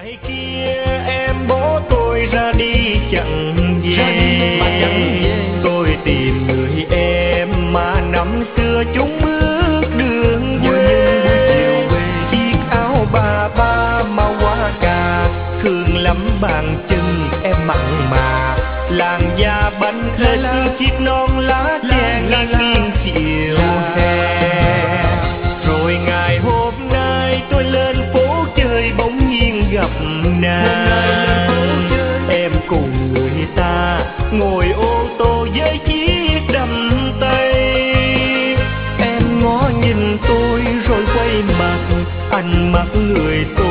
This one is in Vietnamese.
Ngày kia em bỏ tôi ra đi chẳng về, tôi tìm người em mà năm xưa chúng bước đường quê. Chiếc áo ba ba màu hoa cà, thương lắm bàn chân em mặn mà. Làn da bánh hết chiếc non lá che nghiêng chiều hè. Rồi ngày hôm nay tôi lên phố chơi bỗng nhiên gặp nàng. Em cùng người ta ngồi ô tô với chiếc đầm tây. Em ngó nhìn tôi rồi quay mặt, ánh mắt người tôi